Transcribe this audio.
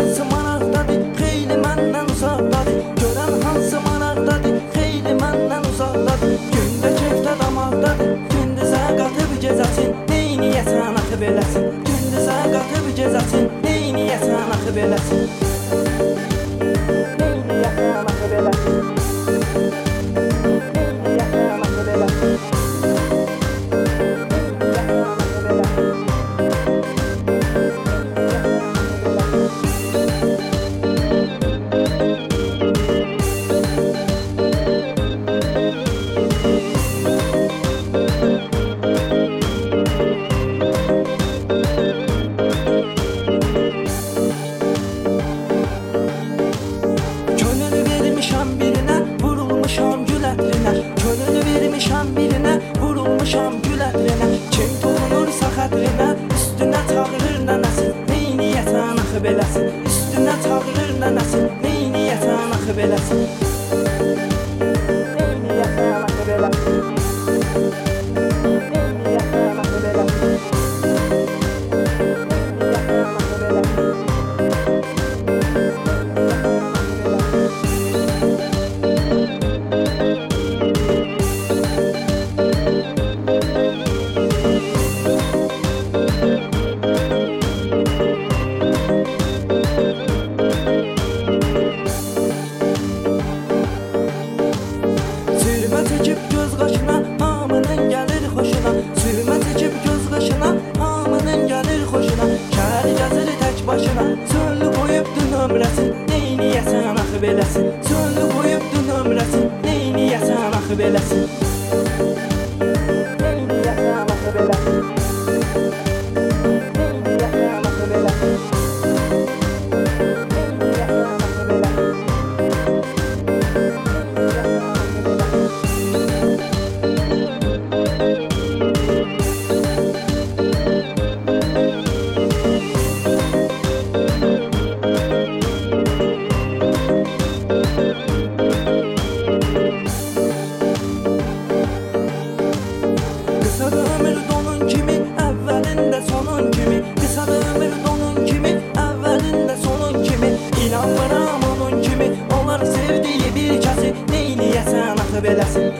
hansı maraqdadır, xeyli məndən uzaqdadır. Görən hansı maraqdadır, xeyli məndən uzaqdadır. Gündə kefdə damaqdadır, gündüzə qatıb gecəsin, neyniyəsən axı beləsin. Gündüzə qatıb gecəsin, neyniyəsən axı beləsin. Neyniyəsən axı beləsin. Neyniyəsən axı beləsin. Vurulmuşam gül ətrinə, kim toxunursa xətrinə, üstünə çağırır nənəsin, neyniyəsən axı beləsin. Üstünə çağırır nənəsin, neyniyəsən axı beləsin. Neyniyəsən axı beləsin. Neyniyəsən axı beləsin. Çəkib göz qaşına, hamının gəlir xoşuna. Sürmə çəkib göz qaşına, hamının gəlir xoşuna. Şəhər gəzir tək başına, söllü qoyubdu nömrəsin, neyniyəsən axı beləsin. Söllü qoyubdu nömrəsin, neyniyəsən axı beləsin. Neyniyəsən axı beləsin. Neyniyəsən axı beləsin. İnanmıram onun kimi, onlar sevdiyi bir kəsi, neyniyəsən axı beləsin.